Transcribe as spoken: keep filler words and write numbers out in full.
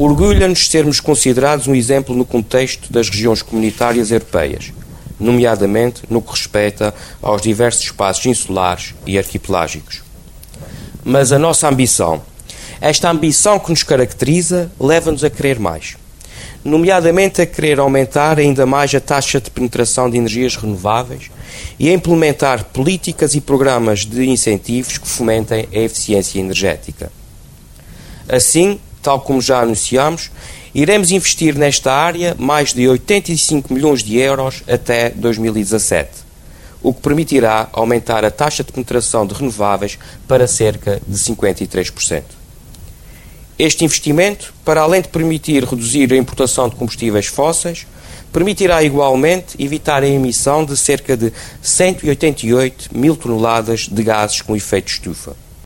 Orgulha-nos sermos considerados um exemplo no contexto das regiões comunitárias europeias, nomeadamente no que respeita aos diversos espaços insulares e arquipelágicos. Mas a nossa ambição, esta ambição que nos caracteriza, leva-nos a querer mais, nomeadamente a querer aumentar ainda mais a taxa de penetração de energias renováveis e a implementar políticas e programas de incentivos que fomentem a eficiência energética. Assim, tal como já anunciamos, iremos investir nesta área mais de oitenta e cinco milhões de euros até dois mil e dezassete, o que permitirá aumentar a taxa de penetração de renováveis para cerca de cinquenta e três por cento. Este investimento, para além de permitir reduzir a importação de combustíveis fósseis, permitirá igualmente evitar a emissão de cerca de cento e oitenta e oito mil toneladas de gases com efeito estufa.